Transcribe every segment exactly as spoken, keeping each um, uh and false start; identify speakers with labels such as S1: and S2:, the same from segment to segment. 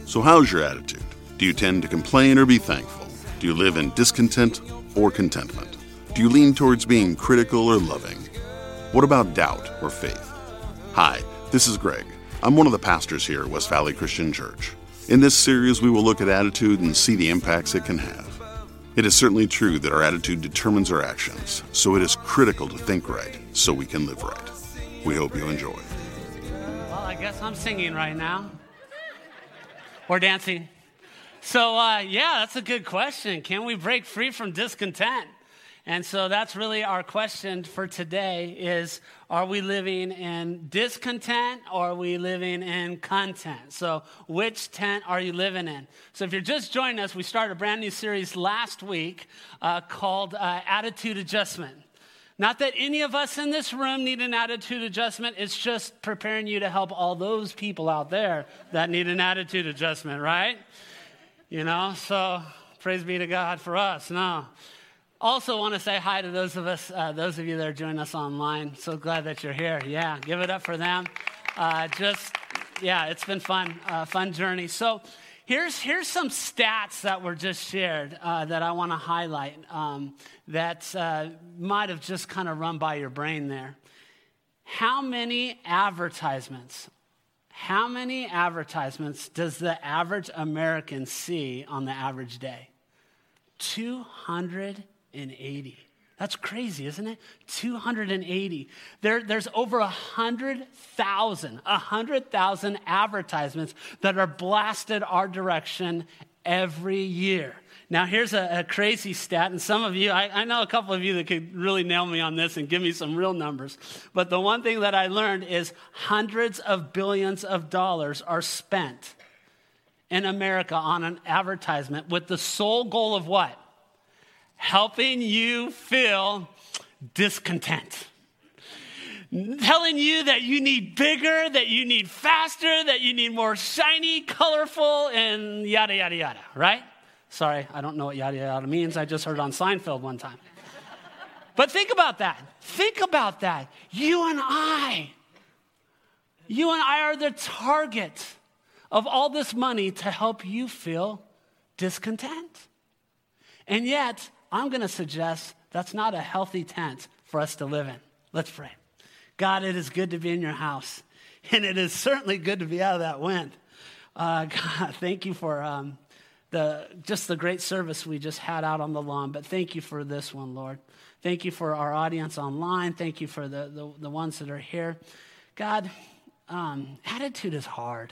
S1: So how's your attitude? Do you tend to complain or be thankful? Do you live in discontent or contentment? Do you lean towards being critical or loving? What about doubt or faith? Hi, this is Greg. I'm one of the pastors here at West Valley Christian Church. In this series, we will look at attitude and see the impacts it can have. It is certainly true that our attitude determines our actions, so it is critical to think right so we can live right. We hope you enjoy.
S2: Well, I guess I'm singing right now. Or dancing. So, uh, yeah, that's a good question. Can we break free from discontent? And so that's really our question for today is, are we living in discontent or are we living in content? So which tent are you living in? So if you're just joining us, we started a brand new series last week uh, called uh, Attitude Adjustment. Not that any of us in this room need an attitude adjustment. It's just preparing you to help all those people out there that need an attitude adjustment, right? You know, so praise be to God for us. No. Also want to say hi to those of us, uh, those of you that are joining us online. So glad that you're here. Yeah, give it up for them. Uh, just, yeah, it's been fun, uh, fun journey. So here's here's some stats that were just shared uh, that I want to highlight um, that uh, might have just kind of run by your brain there. How many advertisements, how many advertisements does the average American see on the average day? two hundred eighty. That's crazy, isn't it? two hundred eighty. There, there's over one hundred thousand, one hundred thousand advertisements that are blasted our direction every year. Now, here's a, a crazy stat, and some of you, I, I know a couple of you that could really nail me on this and give me some real numbers, but the one thing that I learned is hundreds of billions of dollars are spent in America on an advertisement with the sole goal of what? Helping you feel discontent. Telling you that you need bigger, that you need faster, that you need more shiny, colorful, and yada, yada, yada, right? Sorry, I don't know what yada, yada means. I just heard it on Seinfeld one time. But think about that. Think about that. You and I, you and I are the target of all this money to help you feel discontent. And yet, I'm going to suggest that's not a healthy tent for us to live in. Let's pray. God, it is good to be in your house, and it is certainly good to be out of that wind. Uh, God, thank you for um, the just the great service we just had out on the lawn, but thank you for this one, Lord. Thank you for our audience online. Thank you for the, the, the ones that are here. God, um, attitude is hard.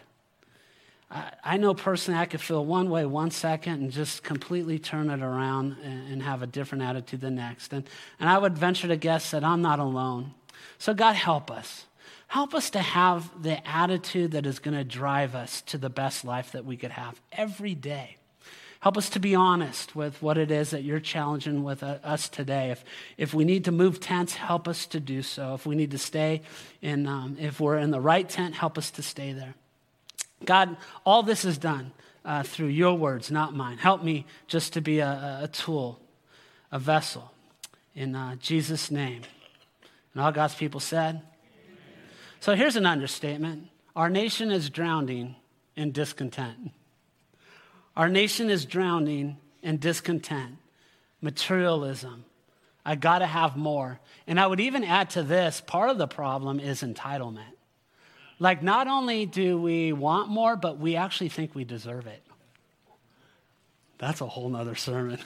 S2: I know personally I could feel one way one second and just completely turn it around and, and have a different attitude the next. And, and I would venture to guess that I'm not alone. So God, help us. Help us to have the attitude that is going to drive us to the best life that we could have every day. Help us to be honest with what it is that you're challenging with us today. If if we need to move tents, help us to do so. If we need to stay in, um, if we're in the right tent, help us to stay there. God, all this is done uh, through your words, not mine. Help me just to be a, a tool, a vessel, in uh, Jesus' name. And all God's people said? Amen. So here's an understatement. Our nation is drowning in discontent. Our nation is drowning in discontent, materialism. I got to have more. And I would even add to this, part of the problem is entitlement. Like, not only do we want more, but we actually think we deserve it. That's a whole nother sermon.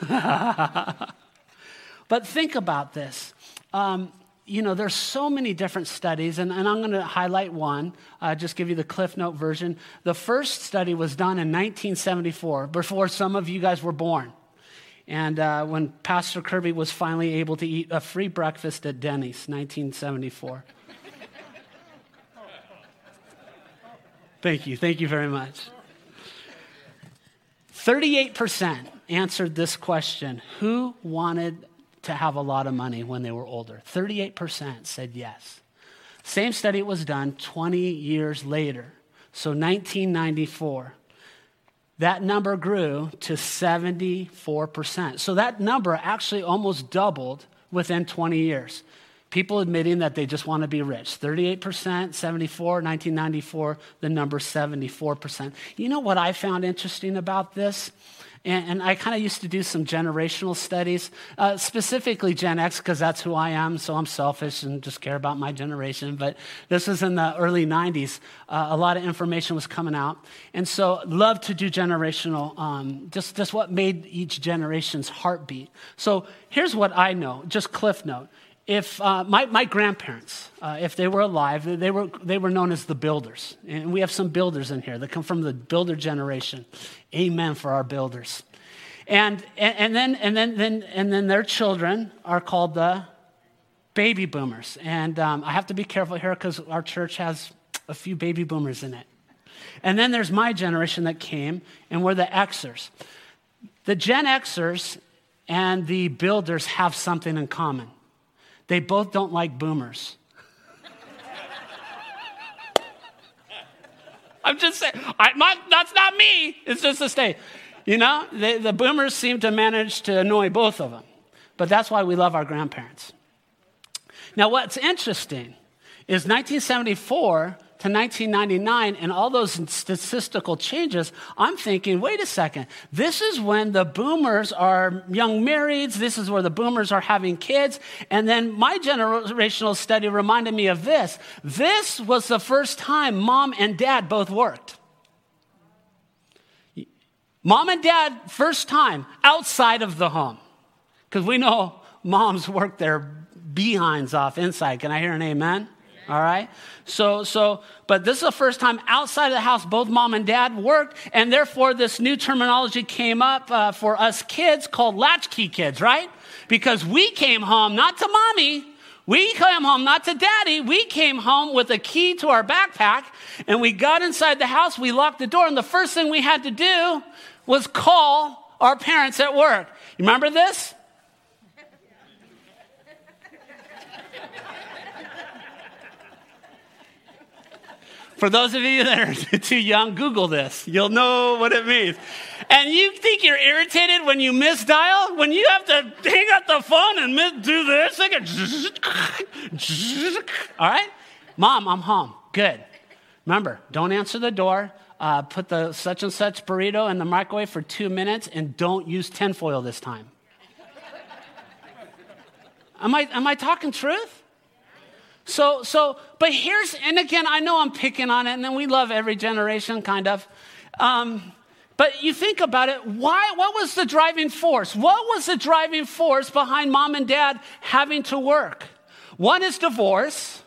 S2: But think about this. Um, you know, there's so many different studies, and, and I'm going to highlight one, uh, just give you the Cliff Note version. The first study was done in nineteen seventy-four, before some of you guys were born. And uh, when Pastor Kirby was finally able to eat a free breakfast at Denny's, nineteen seventy-four. Thank you. Thank you very much. thirty-eight percent answered this question. Who wanted to have a lot of money when they were older? thirty-eight percent said yes. Same study was done twenty years later. So nineteen ninety-four. That number grew to seventy-four percent. So that number actually almost doubled within twenty years. People admitting that they just want to be rich. thirty-eight percent, seventy-four, nineteen ninety-four, the number seventy-four percent. You know what I found interesting about this? And, and I kind of used to do some generational studies, uh, specifically Gen X, because that's who I am, so I'm selfish and just care about my generation. But this was in the early nineties. Uh, a lot of information was coming out. And so love to do generational, um, just, just what made each generation's heartbeat. So here's what I know, just cliff note. If uh, my, my grandparents, uh, if they were alive, they were they were known as the builders. And we have some builders in here that come from the builder generation. Amen for our builders. And and, and then and then, then and then their children are called the baby boomers. And um, I have to be careful here because our church has a few baby boomers in it. And then there's my generation that came, and we're the Xers. The Gen Xers and the builders have something in common. They both don't like boomers. I'm just saying, I, my, that's not me. It's just a state. You know, they, the boomers seem to manage to annoy both of them. But that's why we love our grandparents. Now, what's interesting is nineteen seventy-four to nineteen ninety-nine and all those statistical changes, I'm thinking, wait a second, this is when the boomers are young marrieds, this is where the boomers are having kids, and then my generational study reminded me of this. This was the first time mom and dad both worked. Mom and dad, first time, outside of the home. Because we know moms work their behinds off inside. Can I hear an amen? All right. So, so, but this is the first time outside of the house, both mom and dad worked. And therefore, this new terminology came up uh, for us kids called latchkey kids, right? Because we came home not to mommy. We came home not to daddy. We came home with a key to our backpack. And we got inside the house. We locked the door. And the first thing we had to do was call our parents at work. You remember this? For those of you that are too young, Google this. You'll know what it means. And you think you're irritated when you misdial? When you have to hang up the phone and miss, do this? Like a all right? Mom, I'm home. Good. Remember, don't answer the door. Uh, put the such and such burrito in the microwave for two minutes and don't use tinfoil this time. Am I, am I talking truth? So, so, but here's, and again, I know I'm picking on it, and then we love every generation, kind of. Um, but you think about it, why, what was the driving force? What was the driving force behind mom and dad having to work? One is divorce.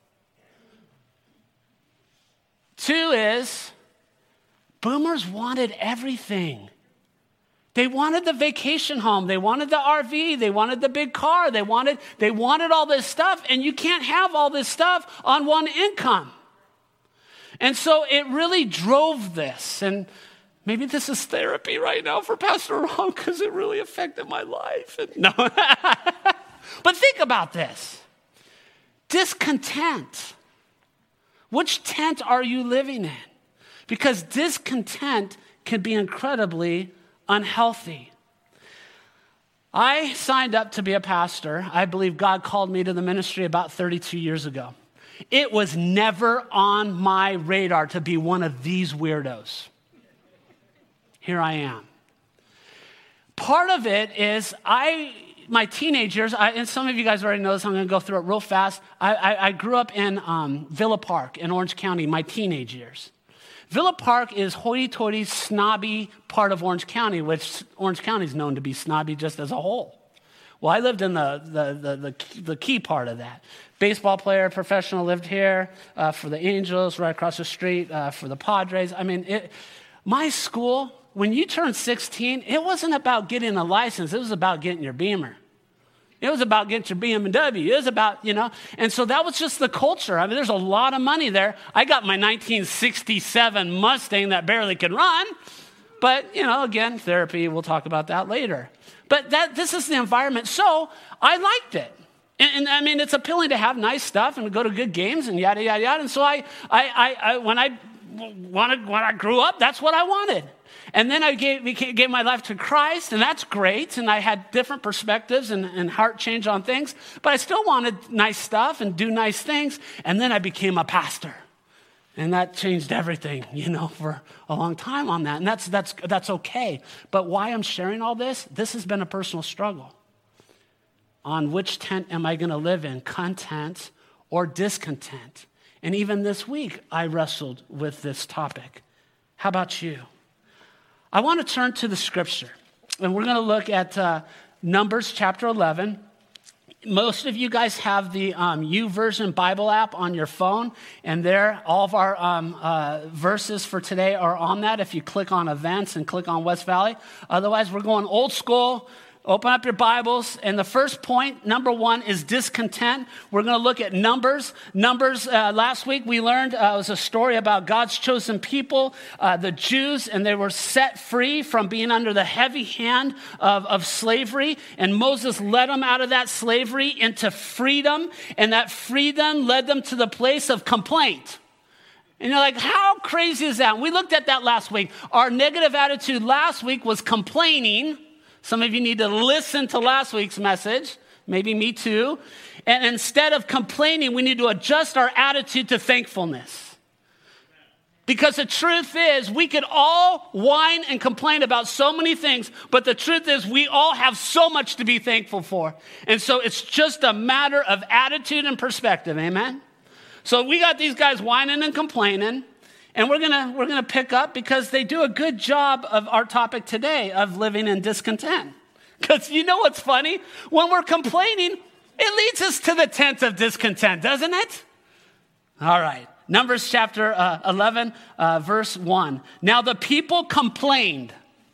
S2: Two is boomers wanted everything. They wanted the vacation home. They wanted the R V. They wanted the big car. They wanted, they wanted all this stuff, and you can't have all this stuff on one income. And so it really drove this. And maybe this is therapy right now for Pastor Ron because it really affected my life. And, no. But think about this. Discontent. Which tent are you living in? Because discontent can be incredibly unhealthy. I signed up to be a pastor. I believe God called me to the ministry about thirty-two years ago. It was never on my radar to be one of these weirdos. Here I am. Part of it is I, my teenage years, I, and some of you guys already know this, I'm going to go through it real fast. I, I, I grew up in um, Villa Park in Orange County, my teenage years. Villa Park is hoity-toity, snobby part of Orange County, which Orange County is known to be snobby just as a whole. Well, I lived in the the the, the, the key part of that. Baseball player, professional, lived here uh, for the Angels, right across the street uh, for the Padres. I mean, it, my school, when you turned sixteen, it wasn't about getting a license. It was about getting your Beamer. It was about getting your B M W. It was about, you know, and so that was just the culture. I mean, there's a lot of money there. I got my nineteen sixty-seven Mustang that barely could run. But, you know, again, therapy, we'll talk about that later. But that this is the environment. So I liked it. And, and I mean, it's appealing to have nice stuff and go to good games and yada, yada, yada. And so I, I, I, I when I wanted, when I grew up, that's what I wanted. And then I gave, gave my life to Christ, and that's great. And I had different perspectives and, and heart change on things. But I still wanted nice stuff and do nice things. And then I became a pastor. And that changed everything, you know, for a long time on that. And that's, that's, that's okay. But why I'm sharing all this, this has been a personal struggle. On which tent am I going to live in, content or discontent? And even this week, I wrestled with this topic. How about you? I want to turn to the scripture. And we're going to look at uh, Numbers chapter eleven. Most of you guys have the um, YouVersion Bible app on your phone, and there, all of our um, uh, verses for today are on that if you click on events and click on West Valley. Otherwise, we're going old school. Open up your Bibles, and the first point, number one, is discontent. We're going to look at Numbers. Numbers, uh, last week we learned uh, it was a story about God's chosen people, uh, the Jews, and they were set free from being under the heavy hand of, of slavery, and Moses led them out of that slavery into freedom, and that freedom led them to the place of complaint. And you're like, how crazy is that? And we looked at that last week. Our negative attitude last week was complaining. Some of you need to listen to last week's message, maybe me too. And instead of complaining, we need to adjust our attitude to thankfulness. Because the truth is, we could all whine and complain about so many things, but the truth is we all have so much to be thankful for. And so it's just a matter of attitude and perspective, amen? So we got these guys whining and complaining. And we're gonna we're gonna pick up because they do a good job of our topic today of living in discontent. Because you know what's funny? When we're complaining, it leads us to the tent of discontent, doesn't it? All right, Numbers chapter uh, eleven, uh, verse one. Now the people complained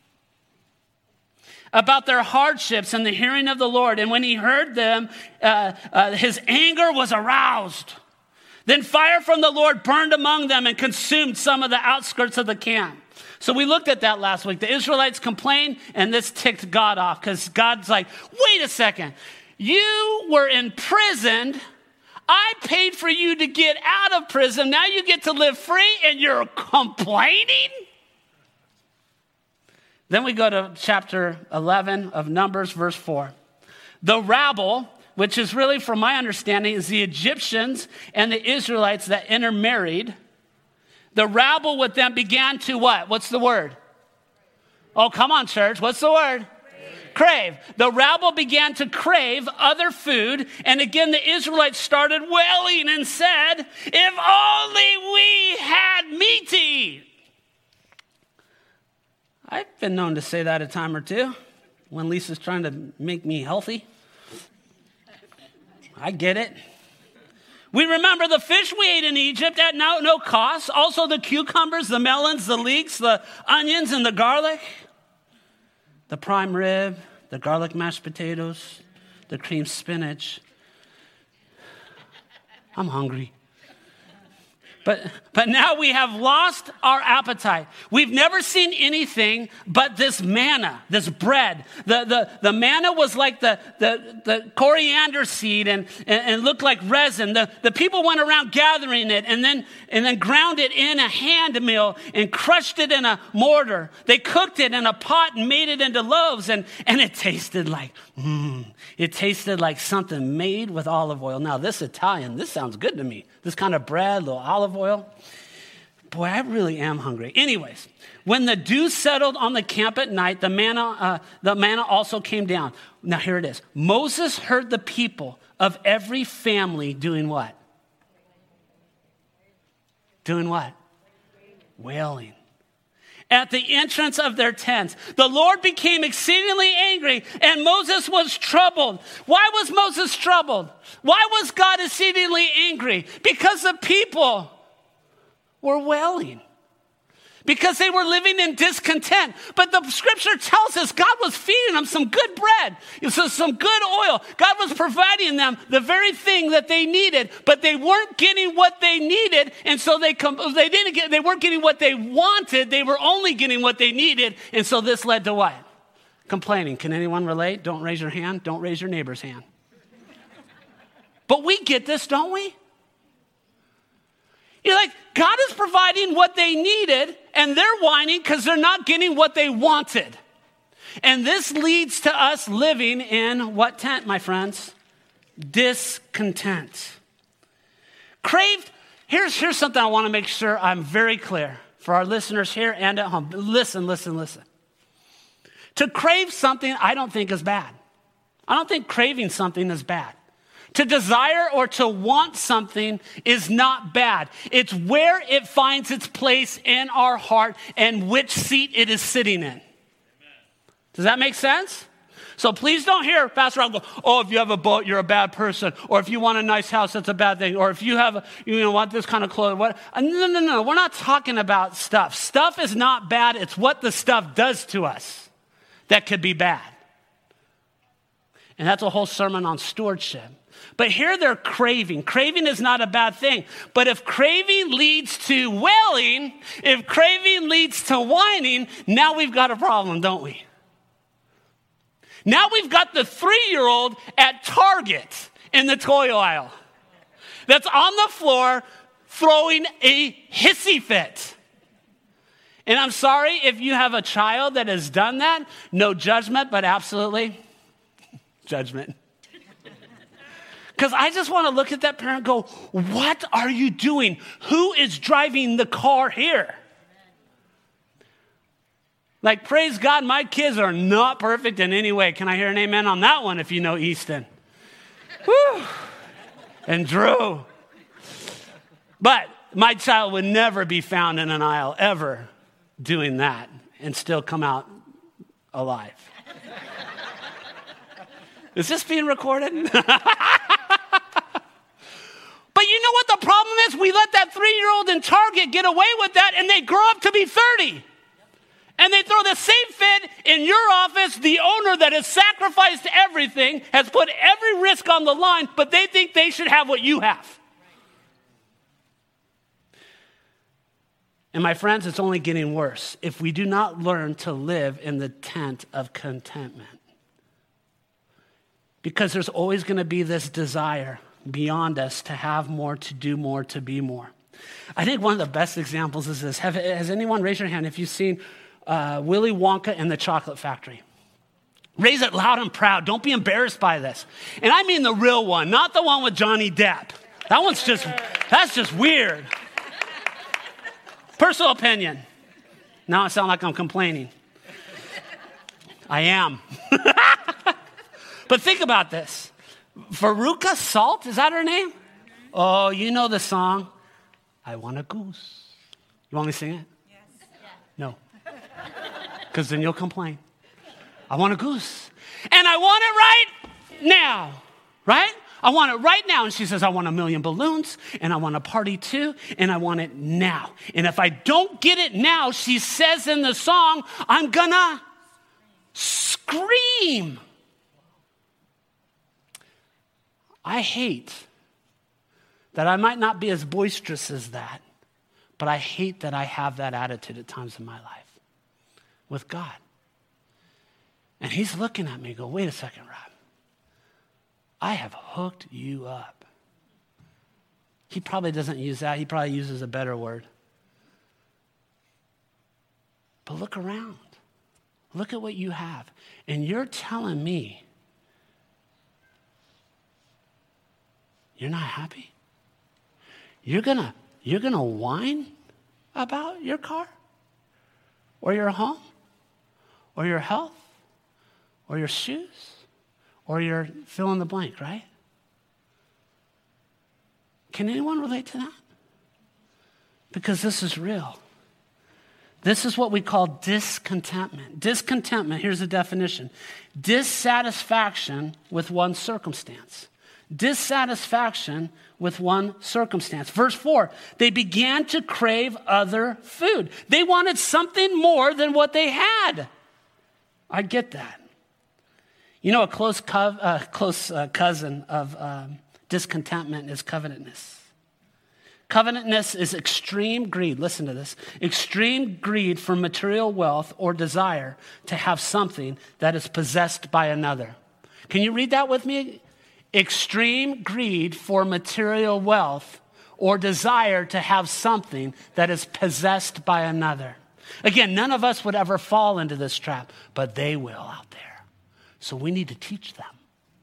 S2: about their hardships in the hearing of the Lord, and when he heard them, uh, uh, his anger was aroused. Then fire from the Lord burned among them and consumed some of the outskirts of the camp. So we looked at that last week. The Israelites complained, and this ticked God off because God's like, wait a second. You were imprisoned. I paid for you to get out of prison. Now you get to live free, and you're complaining? Then we go to chapter eleven of Numbers, verse four. The rabble, which is really, from my understanding, is the Egyptians and the Israelites that intermarried. The rabble with them began to what? What's the word? Oh, come on, church. What's the word? Crave. Crave. The rabble began to crave other food. And again, the Israelites started wailing and said, if only we had meat to eat. I've been known to say that a time or two when Lisa's trying to make me healthy. I get it. We remember the fish we ate in Egypt at no, no cost. Also the cucumbers, the melons, the leeks, the onions, and the garlic. The prime rib, the garlic mashed potatoes, the cream spinach. I'm hungry. But, but now we have lost our appetite. We've never seen anything but this manna, this bread. The, the, the manna was like the, the, the coriander seed and, and, and looked like resin. The, the people went around gathering it and then, and then ground it in a hand mill and crushed it in a mortar. They cooked it in a pot and made it into loaves, and, and it tasted like, mmm, it tasted like something made with olive oil. Now this Italian, this sounds good to me. This kind of bread, little olive oil. Boy, I really am hungry. Anyways, when the dew settled on the camp at night, the manna, uh, the manna also came down. Now here it is. Moses heard the people of every family doing what? Doing what? Wailing. At the entrance of their tents. The Lord became exceedingly angry, and Moses was troubled. Why was Moses troubled? Why was God exceedingly angry? Because the people were wailing. Because they were living in discontent. But the scripture tells us God was feeding them some good bread, so some good oil. God was providing them the very thing that they needed, but they weren't getting what they needed, and so they com- they didn't get they weren't getting what they wanted. They were only getting what they needed, and so this led to what? Complaining. Can anyone relate? Don't raise your hand. Don't raise your neighbor's hand. But we get this, don't we? You're like, God is providing what they needed, and they're whining because they're not getting what they wanted. And this leads to us living in what tent, my friends? Discontent. Craved, here's, here's something I want to make sure I'm very clear for our listeners here and at home. Listen, listen, listen. To crave something, I don't think is bad. I don't think craving something is bad. To desire or to want something is not bad. It's where it finds its place in our heart and which seat it is sitting in. Does that make sense? So please don't hear Pastor Al go, oh, if you have a boat, you're a bad person. Or if you want a nice house, that's a bad thing. Or if you have, a, you know, want this kind of clothes. What? No, no, no. We're not talking about stuff. Stuff is not bad. It's what the stuff does to us that could be bad. And that's a whole sermon on stewardship. But here they're craving. Craving is not a bad thing. But if craving leads to wailing, if craving leads to whining, now we've got a problem, don't we? Now we've got the three-year-old at Target in the toy aisle that's on the floor throwing a hissy fit. And I'm sorry if you have a child that has done that. No judgment, but absolutely judgment. Because I just want to look at that parent and go, what are you doing? Who is driving the car here? Like, praise God, my kids are not perfect in any way. Can I hear an amen on that one if you know Easton? Whew. And Drew. But my child would never be found in an aisle ever doing that and still come out alive. Is this being recorded? But you know what the problem is? We let that three-year-old in Target get away with that, and they grow up to be thirty. And they throw the same fit in your office. The owner that has sacrificed everything has put every risk on the line, but they think they should have what you have. And my friends, it's only getting worse if we do not learn to live in the tent of contentment. Because there's always going to be this desire beyond us to have more, to do more, to be more. I think one of the best examples is this. Have, has anyone raised your hand if you've seen uh, Willy Wonka and the Chocolate Factory? Raise it loud and proud. Don't be embarrassed by this. And I mean the real one, not the one with Johnny Depp. That one's just, that's just weird. Personal opinion. Now I sound like I'm complaining. I am. But think about this. Veruca Salt, is that her name? Oh, you know the song, I Want a Goose. You want me to sing it? Yes. No. Because then you'll complain. I want a goose. And I want it right now. Right? I want it right now. And she says, I want a million balloons, and I want a party too, and I want it now. And if I don't get it now, she says in the song, I'm gonna scream. I hate that I might not be as boisterous as that, but I hate that I have that attitude at times in my life with God. And he's looking at me and go, wait a second, Rob. I have hooked you up. He probably doesn't use that. He probably uses a better word. But look around. Look at what you have. And you're telling me you're not happy? You're gonna, you're gonna whine about your car? Or your home? Or your health? Or your shoes? Or your fill in the blank, right? Can anyone relate to that? Because this is real. This is what we call discontentment. Discontentment, here's the definition. Dissatisfaction with one's circumstance. Dissatisfaction with one circumstance. Verse four, they began to crave other food. They wanted something more than what they had. I get that. You know, a close, co- uh, close uh, cousin of um, discontentment is covetousness. Covetousness is extreme greed. Listen to this. Extreme greed for material wealth or desire to have something that is possessed by another. Can you read that with me? Extreme greed for material wealth or desire to have something that is possessed by another. Again, none of us would ever fall into this trap, but they will out there. So we need to teach them.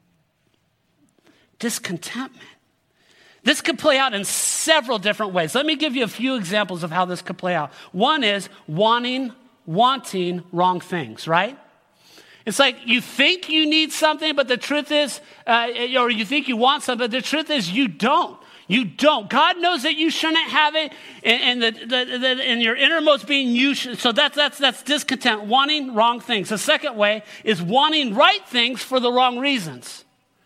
S2: Discontentment. This could play out in several different ways. Let me give you a few examples of how this could play out. One is wanting, wanting wrong things, right? It's like you think you need something, but the truth is, uh, or you think you want something, but the truth is you don't. You don't. God knows that you shouldn't have it, and, and the, the, the, in your innermost being, you should. So that's that's that's discontent, wanting wrong things. The second way is wanting right things for the wrong reasons.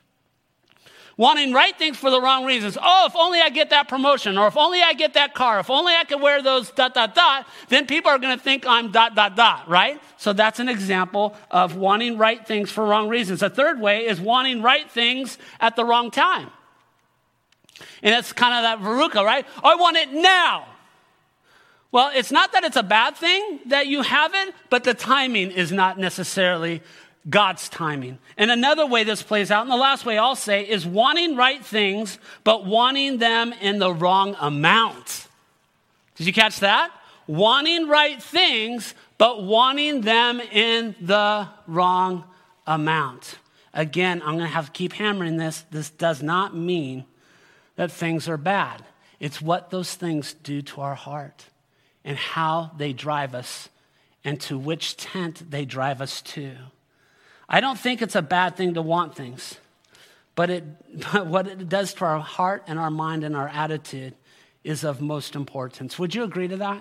S2: Wanting right things for the wrong reasons. Oh, if only I get that promotion, or if only I get that car, if only I could wear those dot, dot, dot, then people are going to think I'm dot, dot, dot, right? So that's an example of wanting right things for wrong reasons. A third way is wanting right things at the wrong time. And it's kind of that veruca, right? I want it now. Well, it's not that it's a bad thing that you have it, but the timing is not necessarily God's timing. And another way this plays out, and the last way I'll say, is wanting right things, but wanting them in the wrong amount. Did you catch that? Wanting right things, but wanting them in the wrong amount. Again, I'm going to have to keep hammering this. This does not mean that things are bad. It's what those things do to our heart and how they drive us and to which tent they drive us to. I don't think it's a bad thing to want things, but, it, but what it does to our heart and our mind and our attitude is of most importance. Would you agree to that?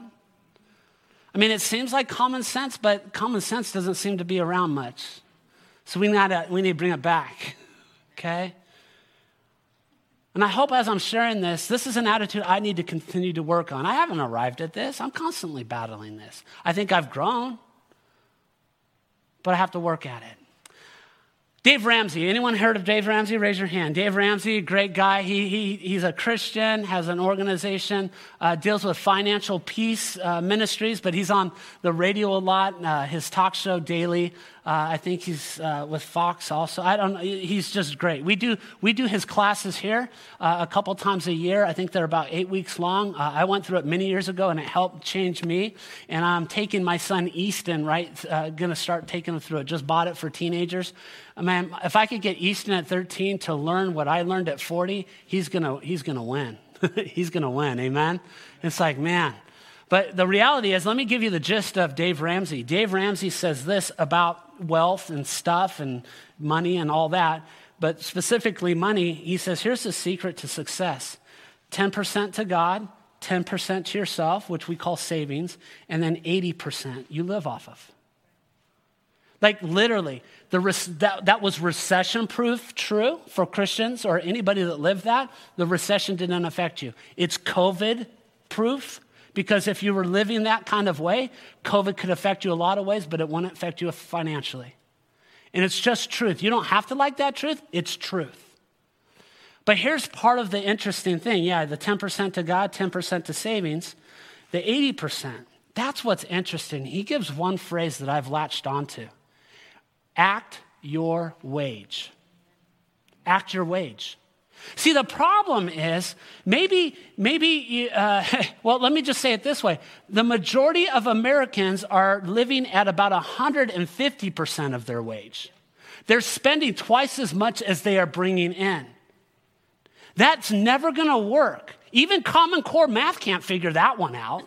S2: I mean, it seems like common sense, but common sense doesn't seem to be around much. So we, gotta, we need to bring it back, okay? And I hope as I'm sharing this, this is an attitude I need to continue to work on. I haven't arrived at this. I'm constantly battling this. I think I've grown, but I have to work at it. Dave Ramsey. Anyone heard of Dave Ramsey? Raise your hand. Dave Ramsey, great guy. He, he He's a Christian, has an organization, uh, deals with financial peace uh, ministries, but he's on the radio a lot, uh, his talk show daily. Uh, I think he's uh, with Fox also. I don't know. He's just great. We do we do his classes here uh, a couple times a year. I think they're about eight weeks long. Uh, I went through it many years ago, and it helped change me. And I'm taking my son Easton, right, uh, going to start taking him through it. Just bought it for teenagers. Man, if I could get Easton at thirteen to learn what I learned at forty, he's gonna he's gonna win. He's gonna win. Amen. It's like, man. But the reality is, let me give you the gist of Dave Ramsey. Dave Ramsey says this about wealth and stuff and money and all that, but specifically money. He says, here's the secret to success: ten percent to God, ten percent to yourself, which we call savings, and then eighty percent you live off of. Like literally, the that, that was recession-proof true for Christians or anybody that lived that. The recession didn't affect you. It's COVID-proof because if you were living that kind of way, COVID could affect you a lot of ways, but it wouldn't affect you financially. And it's just truth. You don't have to like that truth. It's truth. But here's part of the interesting thing. Yeah, the ten percent to God, ten percent to savings, the eighty percent. That's what's interesting. He gives one phrase that I've latched onto. Act your wage. Act your wage. See, the problem is maybe, maybe, uh, well, let me just say it this way. The majority of Americans are living at about one hundred fifty percent of their wage. They're spending twice as much as they are bringing in. That's never going to work. Even Common Core math can't figure that one out.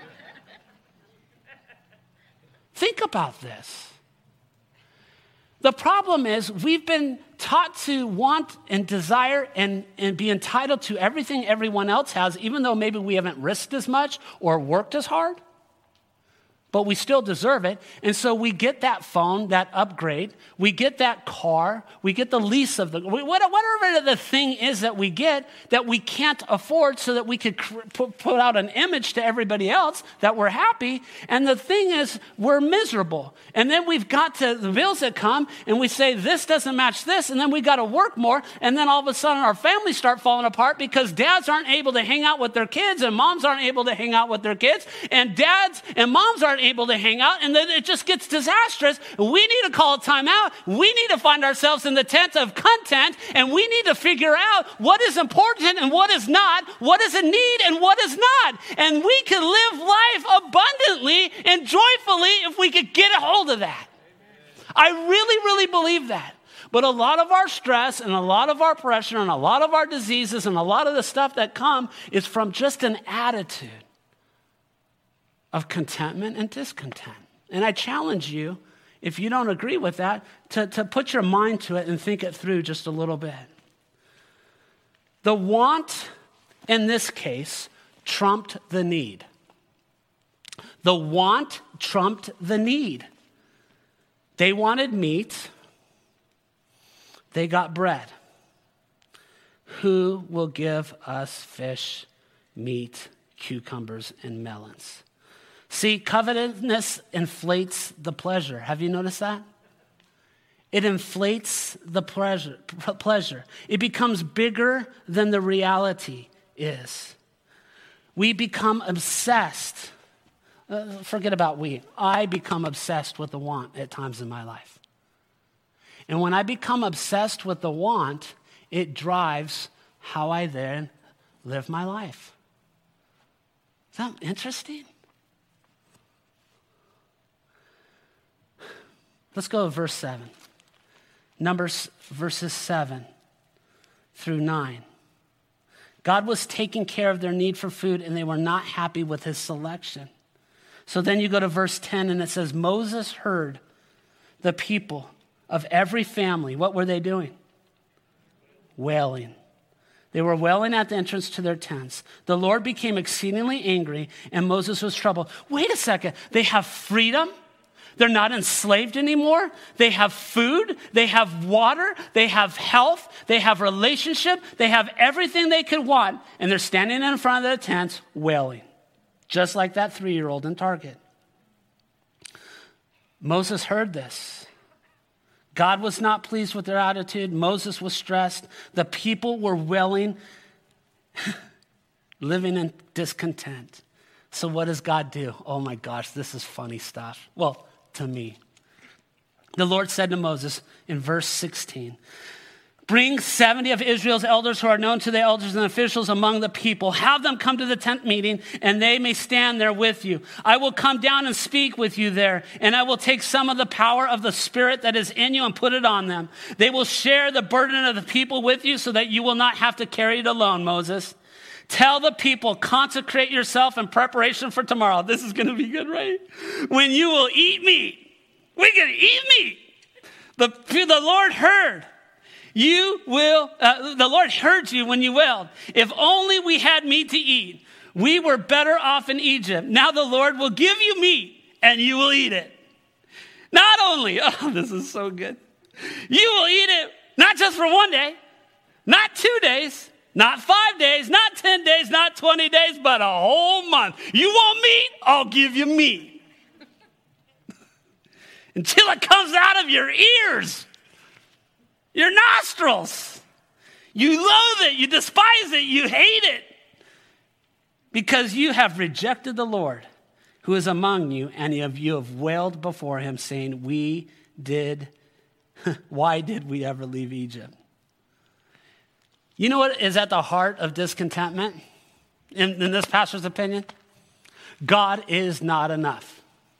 S2: Think about this. The problem is we've been taught to want and desire and, and be entitled to everything everyone else has, even though maybe we haven't risked as much or worked as hard, but we still deserve it. And so we get that phone, that upgrade, we get that car, we get the lease of the, whatever the thing is that we get that we can't afford so that we could put out an image to everybody else that we're happy. And the thing is, we're miserable. And then we've got to the bills that come and we say, this doesn't match this. And then we got to work more. And then all of a sudden our families start falling apart because dads aren't able to hang out with their kids and moms aren't able to hang out with their kids. And dads and moms aren't able to hang out, and then it just gets disastrous. We need to call a time out. We need to find ourselves in the tent of content, and we need to figure out what is important and what is not, what is a need and what is not. And we can live life abundantly and joyfully if we could get a hold of that. I really, really believe that. But a lot of our stress and a lot of our pressure and a lot of our diseases and a lot of the stuff that come is from just an attitude of contentment and discontent. And I challenge you, if you don't agree with that, to, to put your mind to it and think it through just a little bit. The want, in this case, trumped the need. The want trumped the need. They wanted meat. They got bread. Who will give us fish, meat, cucumbers, and melons? See, covetousness inflates the pleasure. Have you noticed that? It inflates the pleasure. pleasure. It becomes bigger than the reality is. We become obsessed. Uh, forget about we. I become obsessed with the want at times in my life. And when I become obsessed with the want, it drives how I then live my life. Is that interesting? Let's go to verse seven. Numbers verses seven through nine. God was taking care of their need for food, and they were not happy with his selection. So then you go to verse ten, and it says, Moses heard the people of every family. What were they doing? Wailing. They were wailing at the entrance to their tents. The Lord became exceedingly angry, and Moses was troubled. Wait a second. They have freedom. They're not enslaved anymore. They have food. They have water. They have health. They have relationship. They have everything they could want. And they're standing in front of their tents wailing, just like that three-year-old in Target. Moses heard this. God was not pleased with their attitude. Moses was stressed. The people were wailing, living in discontent. So what does God do? Oh my gosh, this is funny stuff. Well, to me. The Lord said to Moses in verse sixteen, bring seventy of Israel's elders who are known to the elders and officials among the people. Have them come to the tent meeting, and they may stand there with you. I will come down and speak with you there, and I will take some of the power of the Spirit that is in you and put it on them. They will share the burden of the people with you so that you will not have to carry it alone, Moses. Tell the people, consecrate yourself in preparation for tomorrow. This is going to be good, right? When you will eat meat. We're going to eat meat. The, the Lord heard. You will, uh, the Lord heard you when you wailed. If only we had meat to eat. We were better off in Egypt. Now the Lord will give you meat and you will eat it. Not only, oh, this is so good. You will eat it, not just for one day, not two days, not five days, not ten days, not twenty days, but a whole month. You want meat? I'll give you meat. Until it comes out of your ears. Your nostrils. You loathe it. You despise it. You hate it. Because you have rejected the Lord who is among you, and you have wailed before him, saying, we did, why did we ever leave Egypt? You know what is at the heart of discontentment, in, in this pastor's opinion? God is not enough.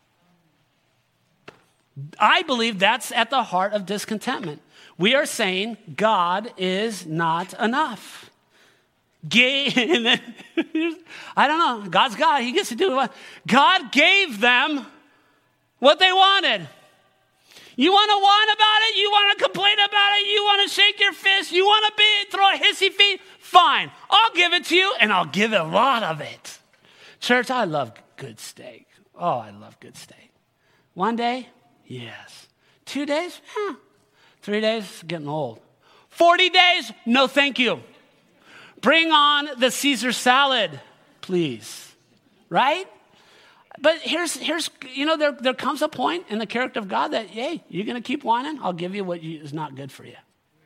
S2: I believe that's at the heart of discontentment. We are saying God is not enough. Gave, I don't know. God's God. He gets to do what God gave them what they wanted. You want to whine about it? You want to complain about it? You want to shake your fist? You want to be throw a hissy fit? Fine. I'll give it to you, and I'll give a lot of it. Church, I love good steak. Oh, I love good steak. One day? Yes. Two days? Eh. Three days? Getting old. Forty days? No, thank you. Bring on the Caesar salad, please. Right? But here's, here's you know, there, there comes a point in the character of God that, hey, you're going to keep whining? I'll give you what you, is not good for you.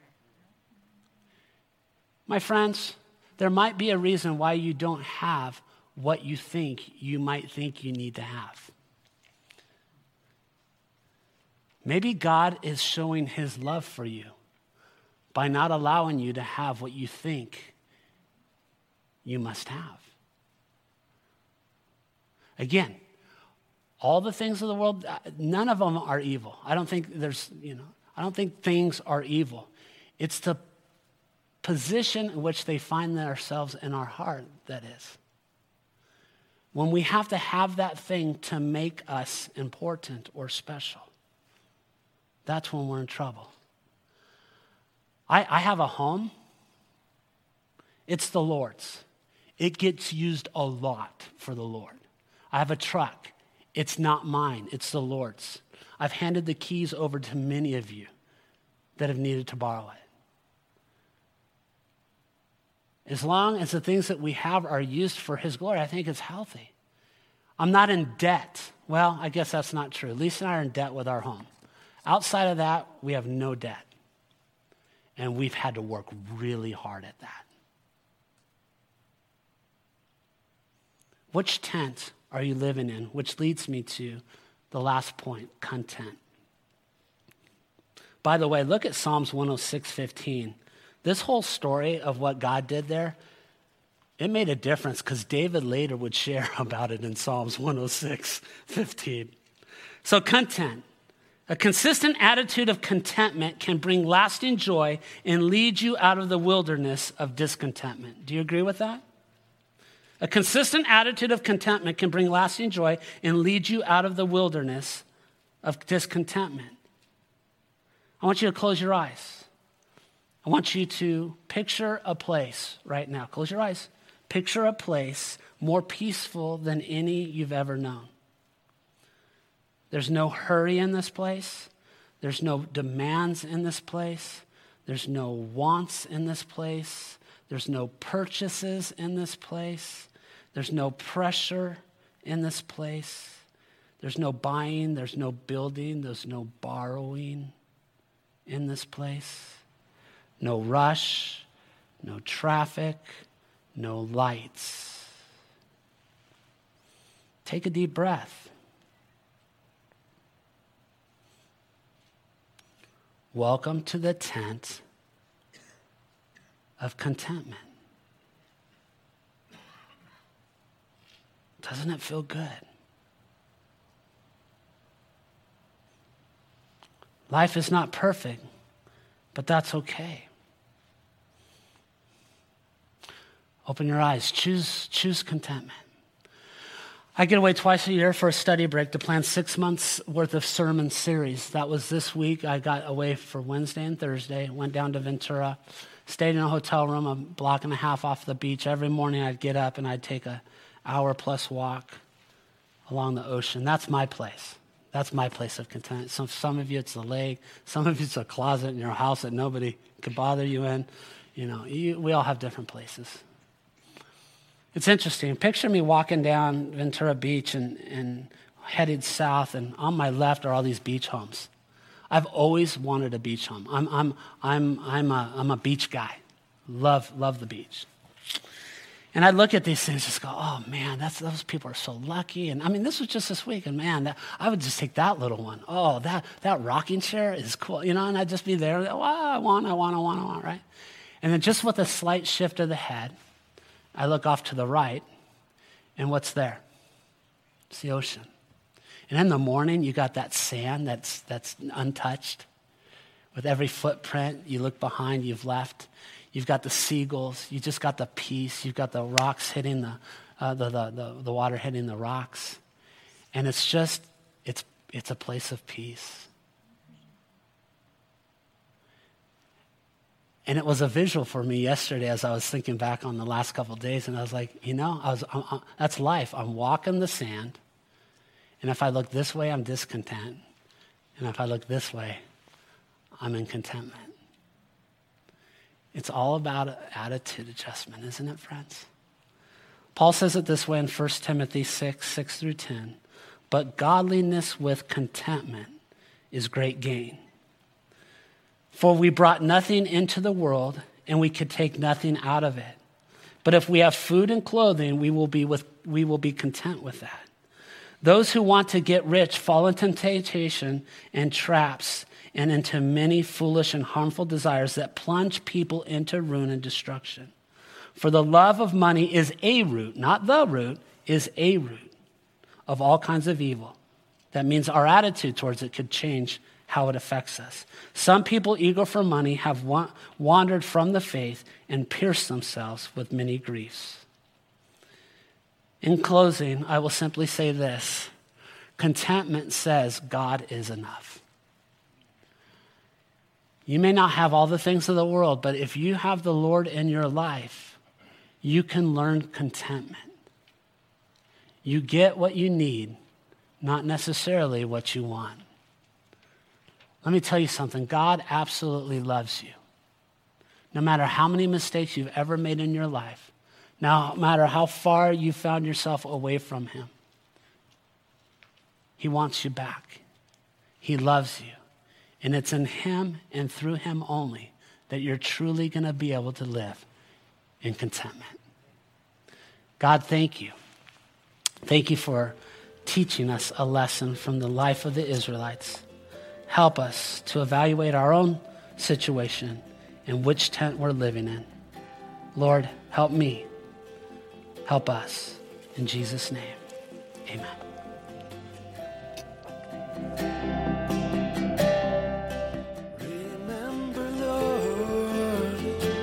S2: My friends, there might be a reason why you don't have what you think you might think you need to have. Maybe God is showing his love for you by not allowing you to have what you think you must have. Again, all the things of the world, none of them are evil. I don't think there's, you know, I don't think things are evil. It's the position in which they find themselves in our heart that is. When we have to have that thing to make us important or special, that's when we're in trouble. I, I have a home. It's the Lord's. It gets used a lot for the Lord. I have a truck. It's not mine. It's the Lord's. I've handed the keys over to many of you that have needed to borrow it. As long as the things that we have are used for his glory, I think it's healthy. I'm not in debt. Well, I guess that's not true. Lisa and I are in debt with our home. Outside of that, we have no debt. And we've had to work really hard at that. Which tent are you living in? Which leads me to the last point, content. By the way, look at Psalms one oh six fifteen. This whole story of what God did there, it made a difference because David later would share about it in Psalms one oh six fifteen. So content. A consistent attitude of contentment can bring lasting joy and lead you out of the wilderness of discontentment. Do you agree with that? A consistent attitude of contentment can bring lasting joy and lead you out of the wilderness of discontentment. I want you to close your eyes. I want you to picture a place right now. Close your eyes. Picture a place more peaceful than any you've ever known. There's no hurry in this place. There's no demands in this place. There's no wants in this place. There's no purchases in this place. There's no pressure in this place. There's no buying. There's no building. There's no borrowing in this place. No rush. No traffic. No lights. Take a deep breath. Welcome to the tent of contentment. Doesn't it feel good? Life is not perfect, but that's okay. Open your eyes. Choose, choose contentment. I get away twice a year for a study break to plan six months worth of sermon series. That was this week. I got away for Wednesday and Thursday, went down to Ventura, stayed in a hotel room a block and a half off the beach. Every morning I'd get up and I'd take an hour plus walk along the ocean. That's my place. That's my place of contentment. Some, some of you it's the lake. Some of you it's a closet in your house that nobody could bother you in. You know, you, we all have different places. It's interesting. Picture me walking down Ventura Beach and, and headed south, and on my left are all these beach homes. I've always wanted a beach home. I'm I'm I'm I'm a I'm a beach guy. Love love the beach. And I look at these things, and just go, oh man, that's those people are so lucky. And I mean, this was just this week, and man, that, I would just take that little one. Oh, that that rocking chair is cool, you know. And I'd just be there. Oh, I want, I want, I want, I want, right? And then just with a slight shift of the head, I look off to the right, and what's there? It's the ocean. And in the morning, you got that sand that's that's untouched. With every footprint, you look behind, you've left. You've got the seagulls. You just got the peace. You've got the rocks hitting the, uh, the, the, the, the water hitting the rocks. And it's just, it's it's a place of peace. And it was a visual for me yesterday as I was thinking back on the last couple of days, and I was like, you know, I was I'm, I'm, that's life. I'm walking the sand, and if I look this way, I'm discontent. And if I look this way, I'm in contentment. It's all about attitude adjustment, isn't it, friends? Paul says it this way in First Timothy six, six through ten. But godliness with contentment is great gain. For we brought nothing into the world, and we could take nothing out of it. But if we have food and clothing, we will be with we will be content with that. Those who want to get rich fall into temptation and traps and into many foolish and harmful desires that plunge people into ruin and destruction. For the love of money is a root, not the root, is a root of all kinds of evil. That means our attitude towards it could change how it affects us. Some people eager for money have wa- wandered from the faith and pierced themselves with many griefs. In closing, I will simply say this. Contentment says God is enough. You may not have all the things of the world, but if you have the Lord in your life, you can learn contentment. You get what you need, not necessarily what you want. Let me tell you something. God absolutely loves you. No matter how many mistakes you've ever made in your life, no matter how far you found yourself away from him, he wants you back. He loves you. And it's in him and through him only that you're truly going to be able to live in contentment. God, thank you. Thank you for teaching us a lesson from the life of the Israelites. Help us to evaluate our own situation and which tent we're living in. Lord, help me. Help us. In Jesus' name, amen.
S3: Remember, Lord,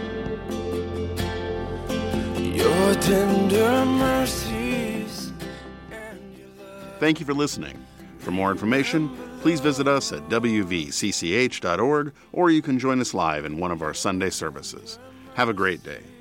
S3: your tender mercies and your love.
S1: Thank you for listening. For more information, please visit us at w v c c h dot org, or you can join us live in one of our Sunday services. Have a great day.